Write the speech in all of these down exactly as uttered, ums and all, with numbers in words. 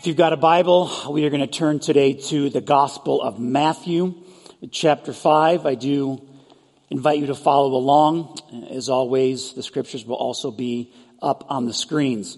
If you've got a Bible, we are going to turn today to the Gospel of Matthew, chapter five. I do invite you to follow along. As always, the scriptures will also be up on the screens.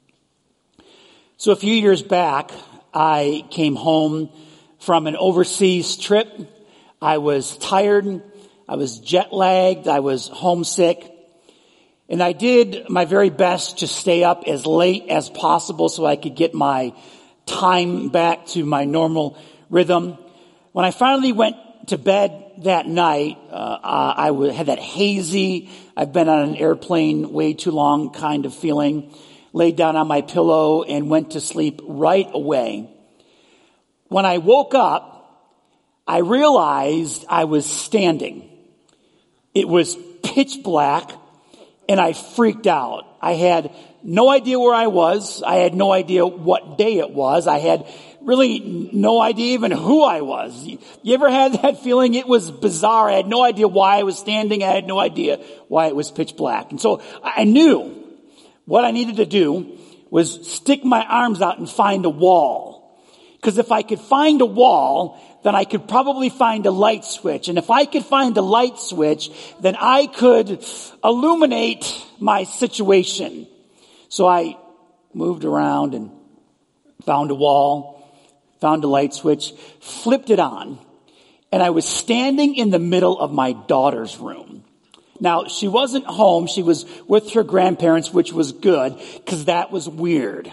So a few years back, I came home from an overseas trip. I was tired. I was jet lagged. I was homesick. And I did my very best to stay up as late as possible so I could get my time back to my normal rhythm. When I finally went to bed that night, uh, I w- had that hazy, I've been on an airplane way too long kind of feeling. Laid down on my pillow and went to sleep right away. When I woke up, I realized I was standing. It was pitch black. And I freaked out. I had no idea where I was. I had no idea what day it was. I had really no idea even who I was. You ever had that feeling? It was bizarre. I had no idea why I was standing. I had no idea why it was pitch black. And so I knew what I needed to do was stick my arms out and find a wall. Because if I could find a wall, then I could probably find a light switch. And if I could find a light switch, then I could illuminate my situation. So I moved around and found a wall, found a light switch, flipped it on, and I was standing in the middle of my daughter's room. Now, she wasn't home. She was with her grandparents, which was good, because that was weird.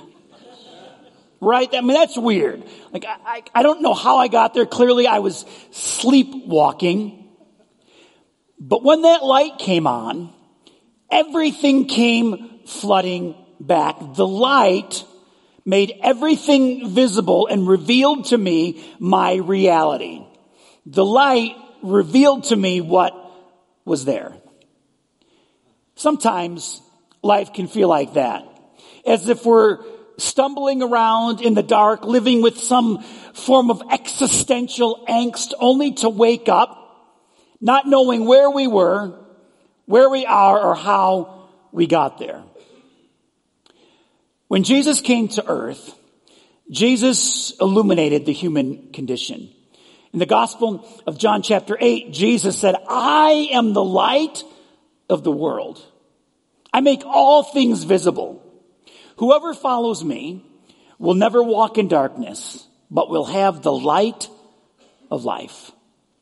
Right? I mean, that's weird. Like, I, I, I don't know how I got there. Clearly, I was sleepwalking. But when that light came on, everything came flooding back. The light made everything visible and revealed to me my reality. The light revealed to me what was there. Sometimes life can feel like that. As if we're stumbling around in the dark, living with some form of existential angst, only to wake up, not knowing where we were, where we are, or how we got there. When Jesus came to earth, Jesus illuminated the human condition. In the Gospel of John chapter eight, Jesus said, "I am the light of the world. I make all things visible. Whoever follows me will never walk in darkness, but will have the light of life."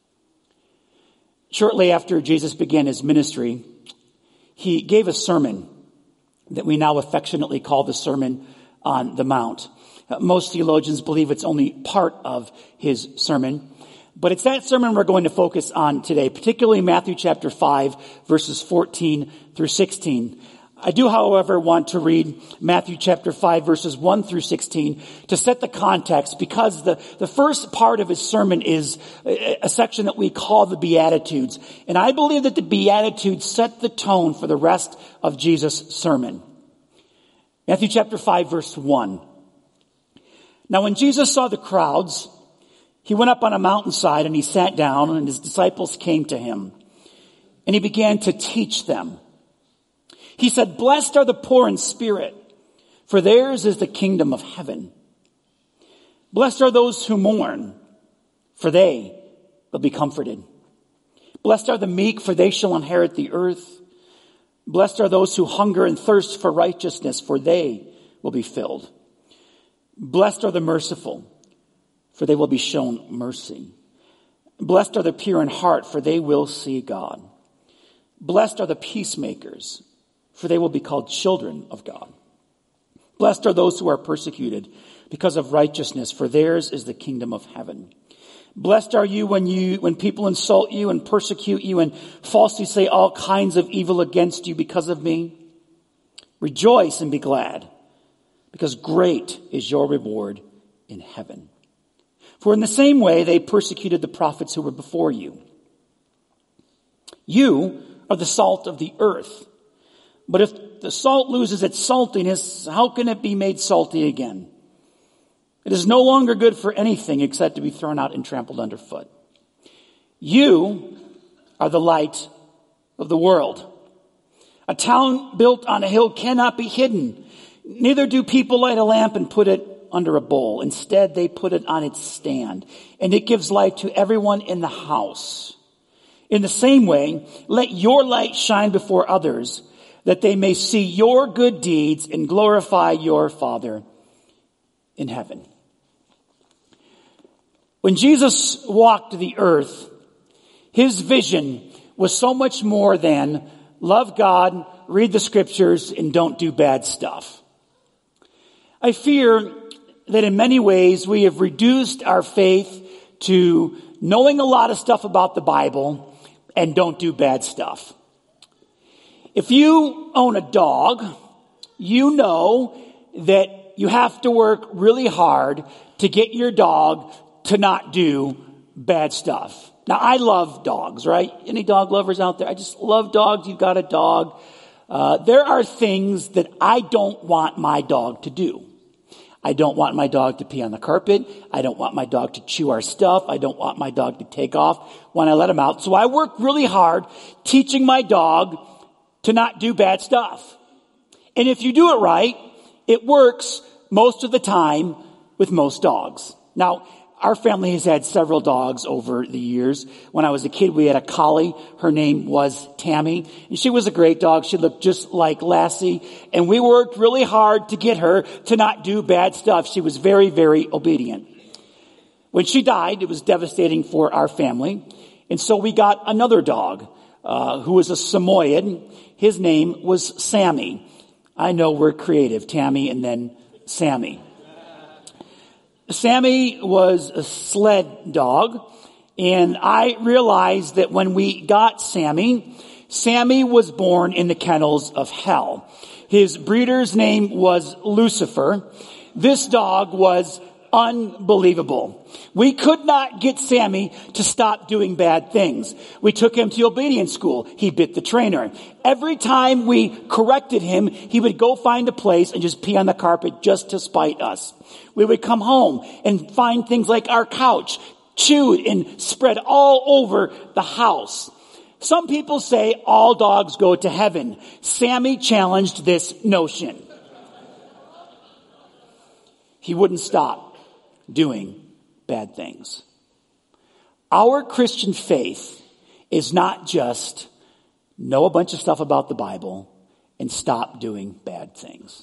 Shortly after Jesus began his ministry, he gave a sermon that we now affectionately call the Sermon on the Mount. Most theologians believe it's only part of his sermon, but it's that sermon we're going to focus on today, particularly Matthew chapter five, verses fourteen through sixteen. I do, however, want to read Matthew chapter five, verses one through sixteen to set the context, because the, the first part of his sermon is a, a section that we call the Beatitudes. And I believe that the Beatitudes set the tone for the rest of Jesus' sermon. Matthew chapter five, verse one. Now when Jesus saw the crowds, he went up on a mountainside and he sat down, and his disciples came to him. And he began to teach them. He said, "Blessed are the poor in spirit, for theirs is the kingdom of heaven. Blessed are those who mourn, for they will be comforted. Blessed are the meek, for they shall inherit the earth. Blessed are those who hunger and thirst for righteousness, for they will be filled. Blessed are the merciful, for they will be shown mercy. Blessed are the pure in heart, for they will see God. Blessed are the peacemakers, for they will be called children of God. Blessed are those who are persecuted because of righteousness, for theirs is the kingdom of heaven. Blessed are you when you when people insult you and persecute you and falsely say all kinds of evil against you because of me. Rejoice and be glad, because great is your reward in heaven. For in the same way they persecuted the prophets who were before you. You are the salt of the earth. But if the salt loses its saltiness, how can it be made salty again? It is no longer good for anything except to be thrown out and trampled underfoot. You are the light of the world. A town built on a hill cannot be hidden. Neither do people light a lamp and put it under a bowl. Instead, they put it on its stand, and it gives light to everyone in the house. In the same way, let your light shine before others, that they may see your good deeds and glorify your Father in heaven. When Jesus walked the earth, his vision was so much more than love God, read the scriptures, and don't do bad stuff. I fear that in many ways we have reduced our faith to knowing a lot of stuff about the Bible and don't do bad stuff. If you own a dog, you know that you have to work really hard to get your dog to not do bad stuff. Now, I love dogs, right? Any dog lovers out there? I just love dogs. You've got a dog. Uh, there are things that I don't want my dog to do. I don't want my dog to pee on the carpet. I don't want my dog to chew our stuff. I don't want my dog to take off when I let him out. So I work really hard teaching my dog to not do bad stuff. And if you do it right, it works most of the time with most dogs. Now, our family has had several dogs over the years. When I was a kid, we had a collie. Her name was Tammy. And she was a great dog. She looked just like Lassie. And we worked really hard to get her to not do bad stuff. She was very, very obedient. When she died, it was devastating for our family. And so we got another dog, uh, who was a Samoyed. His name was Sammy. I know we're creative. Tammy and then Sammy. Sammy was a sled dog, and I realized that when we got Sammy, Sammy was born in the kennels of hell. His breeder's name was Lucifer. This dog was unbelievable. We could not get Sammy to stop doing bad things. We took him to obedience school. He bit the trainer. Every time we corrected him, he would go find a place and just pee on the carpet just to spite us. We would come home and find things like our couch chewed and spread all over the house. Some people say all dogs go to heaven. Sammy challenged this notion. He wouldn't stop doing bad things. Our Christian faith is not just know a bunch of stuff about the Bible and stop doing bad things.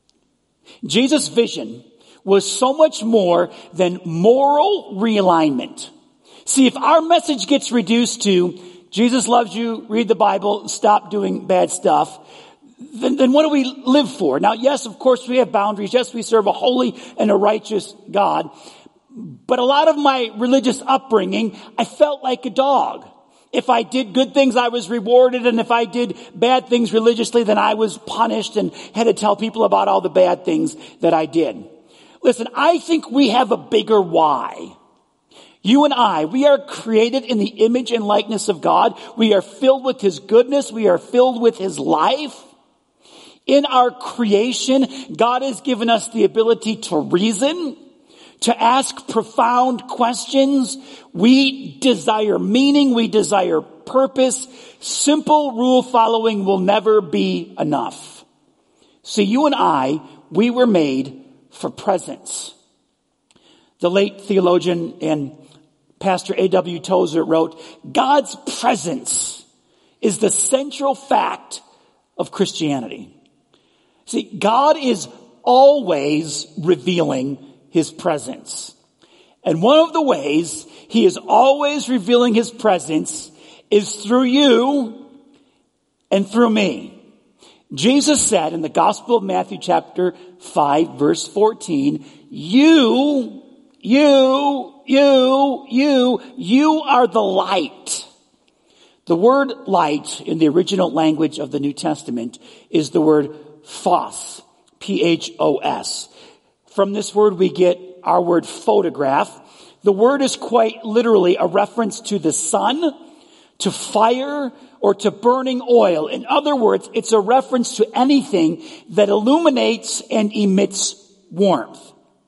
Jesus' vision was so much more than moral realignment. See, if our message gets reduced to Jesus loves you, read the Bible, stop doing bad stuff, Then, then what do we live for? Now, yes, of course, we have boundaries. Yes, we serve a holy and a righteous God. But a lot of my religious upbringing, I felt like a dog. If I did good things, I was rewarded. And if I did bad things religiously, then I was punished and had to tell people about all the bad things that I did. Listen, I think we have a bigger why. You and I, we are created in the image and likeness of God. We are filled with His goodness. We are filled with His life. In our creation, God has given us the ability to reason, to ask profound questions. We desire meaning. We desire purpose. Simple rule following will never be enough. So you and I, we were made for presence. The late theologian and Pastor A W Tozer wrote, God's presence is the central fact of Christianity. See, God is always revealing His presence. And one of the ways He is always revealing His presence is through you and through me. Jesus said in the Gospel of Matthew chapter five, verse fourteen, you, you, you, you, you are the light. The word light in the original language of the New Testament is the word phos, P H O S. From this word we get our word photograph. The word is quite literally a reference to the sun, to fire, or to burning oil. In other words, it's a reference to anything that illuminates and emits warmth.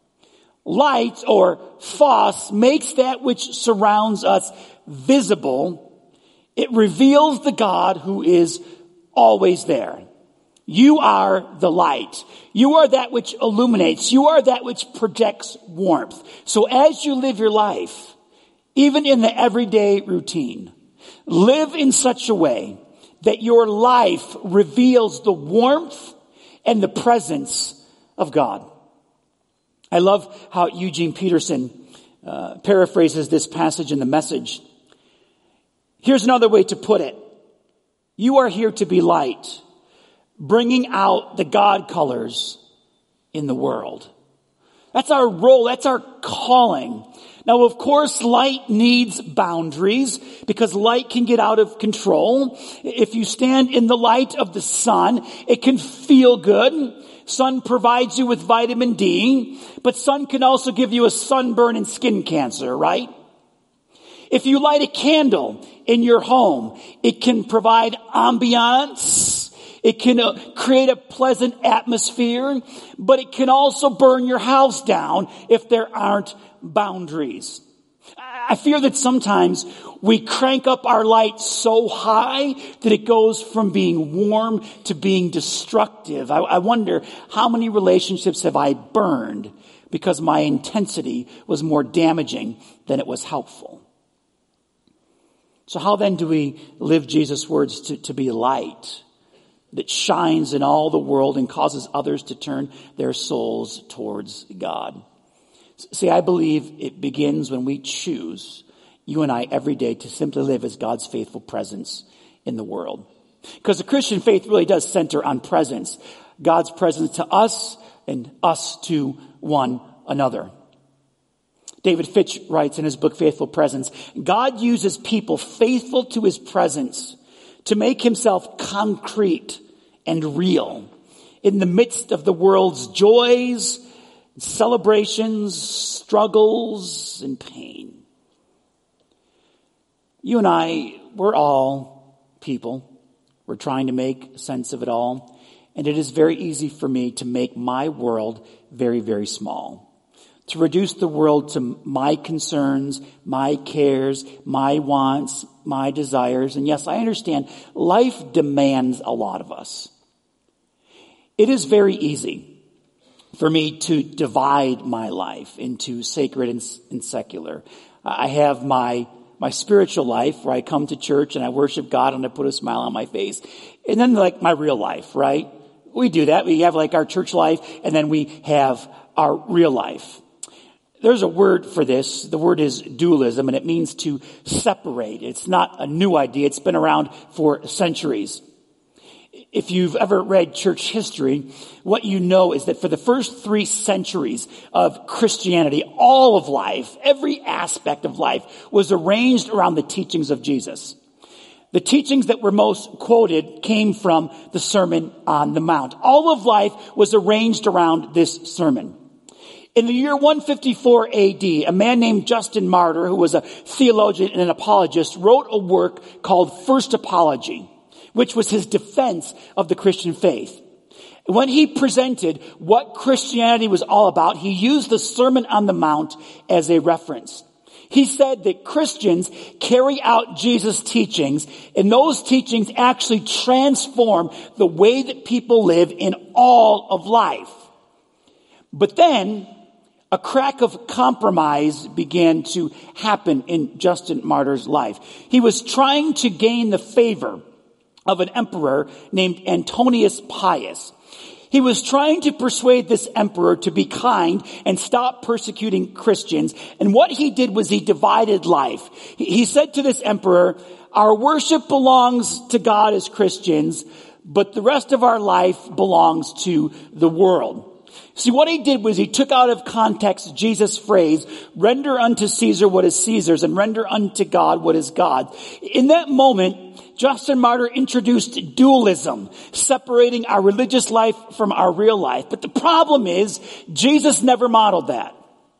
Light, or phos, makes that which surrounds us visible. It reveals the God who is always there. You are the light. You are that which illuminates. You are that which projects warmth. So as you live your life, even in the everyday routine, live in such a way that your life reveals the warmth and the presence of God. I love how Eugene Peterson uh, paraphrases this passage in the Message. Here's another way to put it. You are here to be light, bringing out the God colors in the world. That's our role. That's our calling. Now, of course, light needs boundaries because light can get out of control. If you stand in the light of the sun, it can feel good. Sun provides you with vitamin D, but sun can also give you a sunburn and skin cancer, right? If you light a candle in your home, it can provide ambiance. It can uh, create a pleasant atmosphere, but it can also burn your house down if there aren't boundaries. I fear that sometimes we crank up our light so high that it goes from being warm to being destructive. I, I wonder how many relationships have I burned because my intensity was more damaging than it was helpful. So how then do we live Jesus' words to, to be light that shines in all the world and causes others to turn their souls towards God? See, I believe it begins when we choose, you and I, every day to simply live as God's faithful presence in the world. Because the Christian faith really does center on presence. God's presence to us and us to one another. David Fitch writes in his book, Faithful Presence, God uses people faithful to his presence to make himself concrete and real in the midst of the world's joys, celebrations, struggles, and pain. You and I, we're all people. We're trying to make sense of it all. And it is very easy for me to make my world very, very small. To reduce the world to my concerns, my cares, my wants, my desires. And yes, I understand life demands a lot of us. It is very easy for me to divide my life into sacred and, and secular. I have my my spiritual life where I come to church and I worship God and I put a smile on my face. And then like my real life, right? We do that. We have like our church life and then we have our real life. There's a word for this. The word is dualism, and it means to separate. It's not a new idea. It's been around for centuries. If you've ever read church history, what you know is that for the first three centuries of Christianity, all of life, every aspect of life was arranged around the teachings of Jesus. The teachings that were most quoted came from the Sermon on the Mount. All of life was arranged around this sermon. In the year one fifty-four A D, a man named Justin Martyr, who was a theologian and an apologist, wrote a work called First Apology, which was his defense of the Christian faith. When he presented what Christianity was all about, he used the Sermon on the Mount as a reference. He said that Christians carry out Jesus' teachings, and those teachings actually transform the way that people live in all of life. But then a crack of compromise began to happen in Justin Martyr's life. He was trying to gain the favor of an emperor named Antonius Pius. He was trying to persuade this emperor to be kind and stop persecuting Christians. And what he did was he divided life. He said to this emperor, our worship belongs to God as Christians, but the rest of our life belongs to the world. See, what he did was he took out of context Jesus' phrase, render unto Caesar what is Caesar's and render unto God what is God. In that moment, Justin Martyr introduced dualism, separating our religious life from our real life. But the problem is, Jesus never modeled that.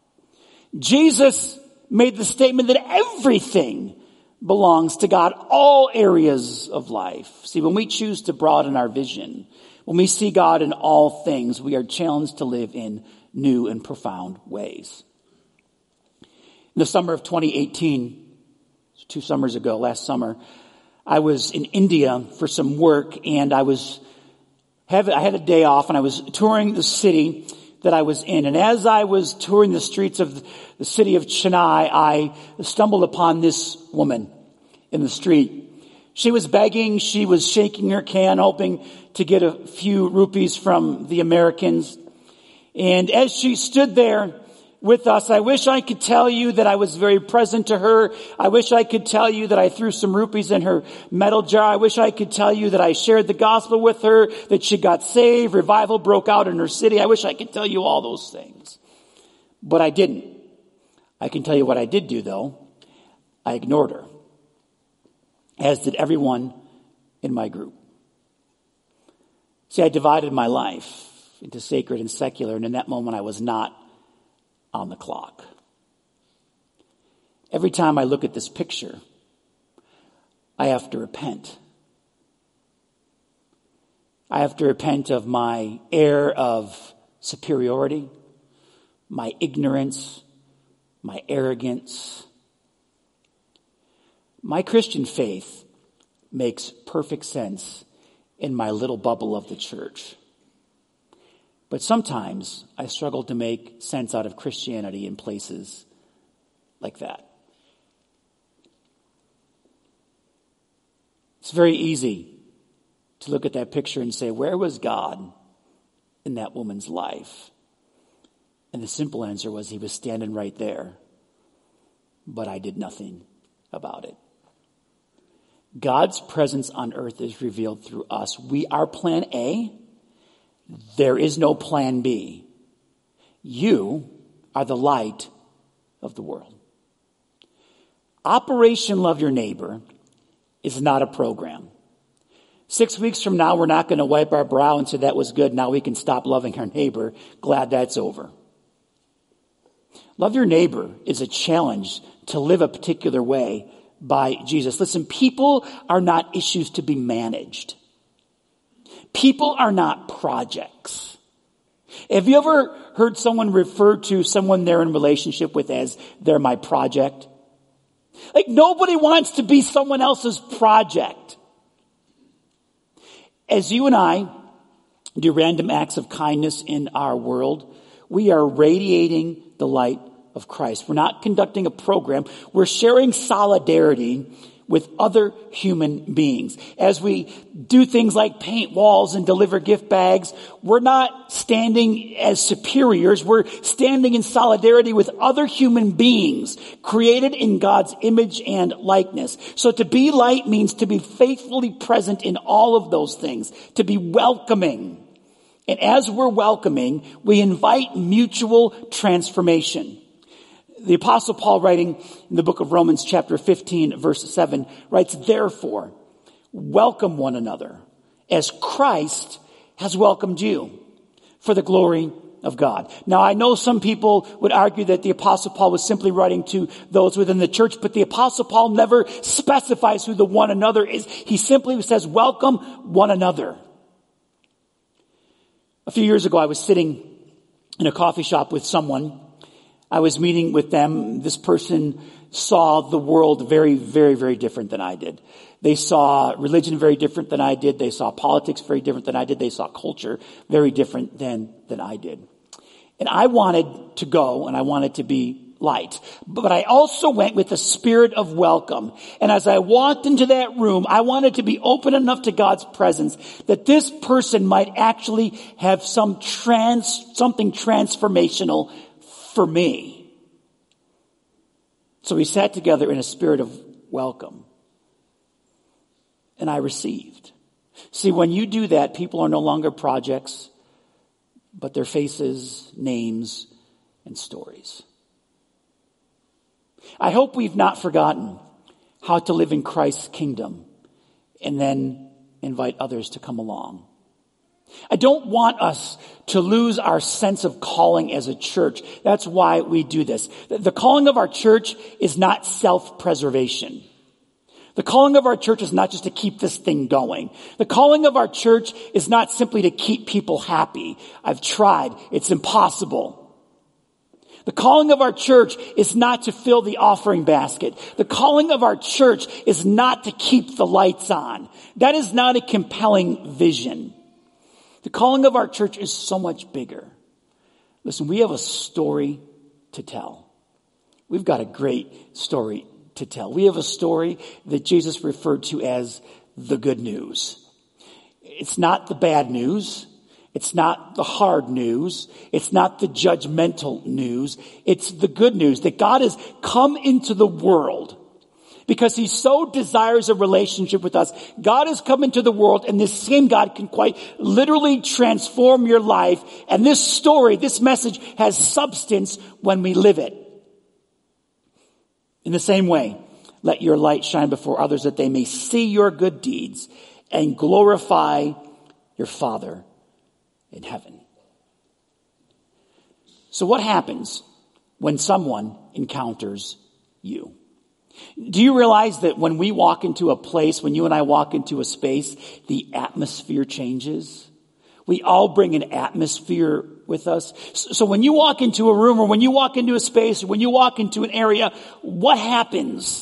Jesus made the statement that everything belongs to God, all areas of life. See, when we choose to broaden our vision, when we see God in all things, we are challenged to live in new and profound ways. In the summer of twenty eighteen, two summers ago, last summer, I was in India for some work, and I was have, I had a day off and I was touring the city that I was in. And as I was touring the streets of the city of Chennai, I stumbled upon this woman in the street. She was begging, she was shaking her can, hoping to get a few rupees from the Americans. And as she stood there with us, I wish I could tell you that I was very present to her. I wish I could tell you that I threw some rupees in her metal jar. I wish I could tell you that I shared the gospel with her, that she got saved, revival broke out in her city. I wish I could tell you all those things. But I didn't. I can tell you what I did do, though. I ignored her, as did everyone in my group. See, I divided my life into sacred and secular, and in that moment I was not on the clock. Every time I look at this picture, I have to repent. I have to repent of my air of superiority, my ignorance, my arrogance. My Christian faith makes perfect sense in my little bubble of the church. But sometimes I struggle to make sense out of Christianity in places like that. It's very easy to look at that picture and say, where was God in that woman's life? And the simple answer was, he was standing right there. But I did nothing about it. God's presence on earth is revealed through us. We are plan A. There is no plan B. You are the light of the world. Operation Love Your Neighbor is not a program. Six weeks from now, we're not going to wipe our brow and say that was good. Now we can stop loving our neighbor. Glad that's over. Love your neighbor is a challenge to live a particular way by Jesus. Listen, people are not issues to be managed. People are not projects. Have you ever heard someone refer to someone they're in relationship with as they're my project? Like, nobody wants to be someone else's project. As you and I do random acts of kindness in our world, we are radiating the light of Christ. We're not conducting a program. We're sharing solidarity with other human beings. As we do things like paint walls and deliver gift bags, we're not standing as superiors. We're standing in solidarity with other human beings created in God's image and likeness. So to be light means to be faithfully present in all of those things, to be welcoming. And as we're welcoming, we invite mutual transformation. The Apostle Paul, writing in the book of Romans chapter fifteen, verse seven, writes, therefore, welcome one another as Christ has welcomed you for the glory of God. Now, I know some people would argue that the Apostle Paul was simply writing to those within the church, but the Apostle Paul never specifies who the one another is. He simply says, welcome one another. A few years ago, I was sitting in a coffee shop with someone. I was meeting with them. This person saw the world very, very, very different than I did. They saw religion very different than I did. They saw politics very different than I did. They saw culture very different than, than I did. And I wanted to go and I wanted to be light. But I also went with a spirit of welcome. And as I walked into that room, I wanted to be open enough to God's presence that this person might actually have some trans, something transformational for me. So we sat together in a spirit of welcome. And I received. See, when you do that, people are no longer projects, but their faces, names, and stories. I hope we've not forgotten how to live in Christ's kingdom and then invite others to come along. I don't want us to lose our sense of calling as a church. That's why we do this. The calling of our church is not self-preservation. The calling of our church is not just to keep this thing going. The calling of our church is not simply to keep people happy. I've tried. It's impossible. The calling of our church is not to fill the offering basket. The calling of our church is not to keep the lights on. That is not a compelling vision. The calling of our church is so much bigger. Listen, we have a story to tell. We've got a great story to tell. We have a story that Jesus referred to as the good news. It's not the bad news. It's not the hard news. It's not the judgmental news. It's the good news that God has come into the world because he so desires a relationship with us. God has come into the world, and this same God can quite literally transform your life. And this story, this message has substance when we live it. In the same way, let your light shine before others that they may see your good deeds and glorify your Father in heaven. So what happens when someone encounters you? Do you realize that when we walk into a place, when you and I walk into a space, the atmosphere changes? We all bring an atmosphere with us. So when you walk into a room or when you walk into a space or when you walk into an area, what happens?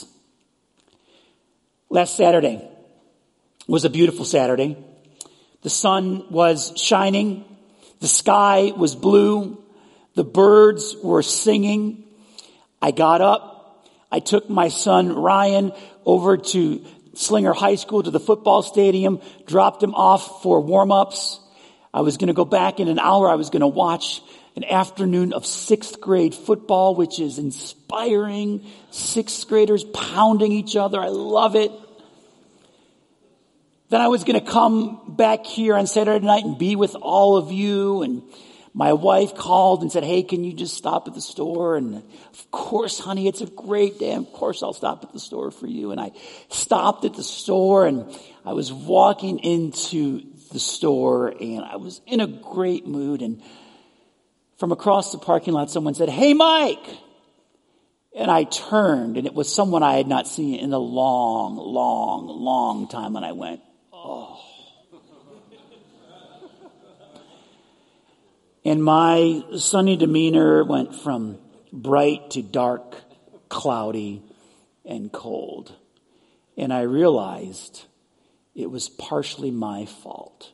Last Saturday was a beautiful Saturday. The sun was shining. The sky was blue. The birds were singing. I got up. I took my son Ryan over to Slinger High School to the football stadium, dropped him off for warm-ups. I was going to go back in an hour. I was going to watch an afternoon of sixth grade football, which is inspiring. Sixth graders pounding each other. I love it. Then I was going to come back here on Saturday night and be with all of you. And my wife called and said, hey, can you just stop at the store? And of course, honey, it's a great day. Of course, I'll stop at the store for you. And I stopped at the store and I was walking into the store and I was in a great mood. And from across the parking lot, someone said, hey, Mike. And I turned and it was someone I had not seen in a long, long, long time. And I went, oh. And my sunny demeanor went from bright to dark, cloudy, and cold. And I realized it was partially my fault.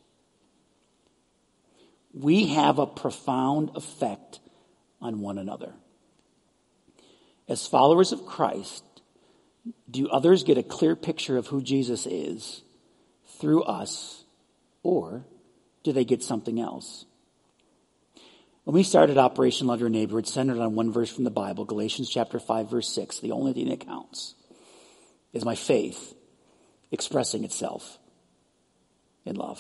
We have a profound effect on one another. As followers of Christ, do others get a clear picture of who Jesus is through us, or do they get something else? When we started Operation Love Your Neighbor, it centered on one verse from the Bible, Galatians chapter five, verse six. The only thing that counts is my faith expressing itself in love.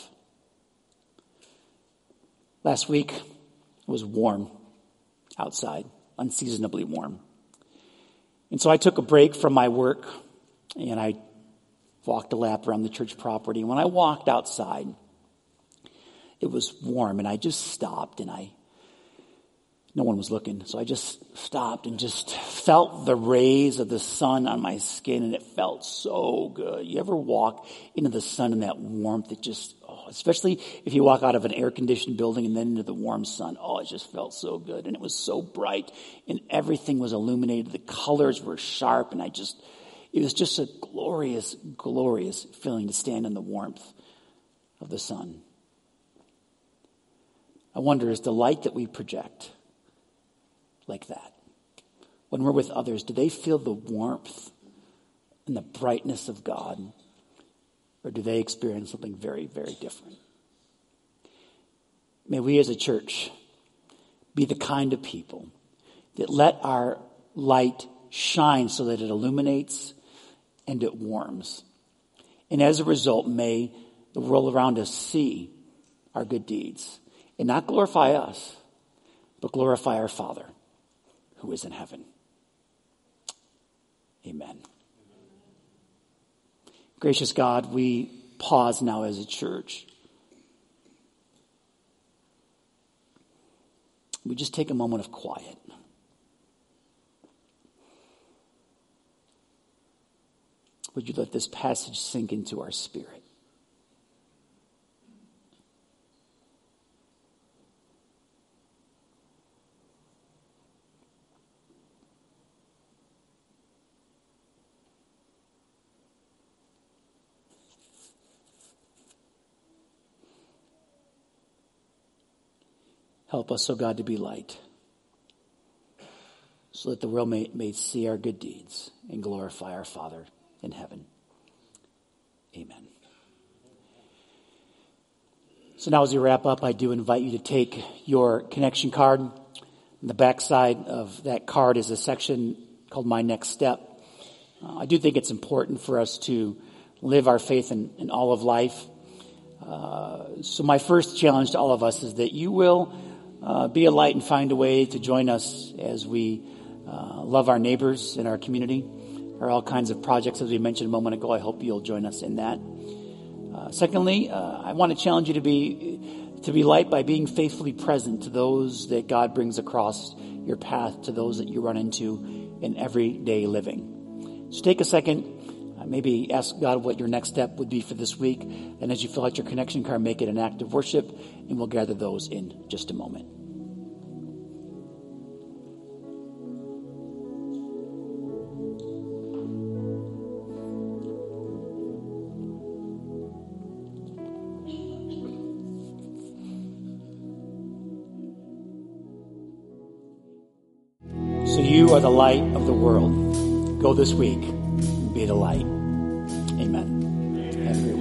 Last week, it was warm outside, unseasonably warm. And so I took a break from my work and I walked a lap around the church property. And when I walked outside, it was warm and I just stopped and I No one was looking, so I just stopped and just felt the rays of the sun on my skin, and it felt so good. You ever walk into the sun and that warmth? It just, oh, especially if you walk out of an air-conditioned building and then into the warm sun. Oh, it just felt so good, and it was so bright, and everything was illuminated. The colors were sharp, and I just, it was just a glorious, glorious feeling to stand in the warmth of the sun. I wonder, is the light that we project like that? When we're with others, do they feel the warmth and the brightness of God? Or do they experience something very, very different? May we as a church be the kind of people that let our light shine so that it illuminates and it warms. And as a result, may the world around us see our good deeds and not glorify us, but glorify our Father who is in heaven. Amen. Gracious God, we pause now as a church. We just take a moment of quiet. Would you let this passage sink into our spirit? Help us, O God, to be light, so that the world may, may see our good deeds and glorify our Father in heaven. Amen. So now as we wrap up, I do invite you to take your connection card. On the back side of that card is a section called My Next Step. Uh, I do think it's important for us to live our faith in, in all of life. Uh, so my first challenge to all of us is that you will uh, be a light and find a way to join us as we uh, love our neighbors in our community. There are all kinds of projects, as we mentioned a moment ago. I hope you'll join us in that. Uh, secondly, uh, I want to challenge you to be to be light by being faithfully present to those that God brings across your path, to those that you run into in everyday living. So take a second. Uh, maybe ask God what your next step would be for this week. And as you fill out your connection card, make it an act of worship, and we'll gather those in just a moment. So you are the light of the world. Go this week and be the light. Amen. Have a great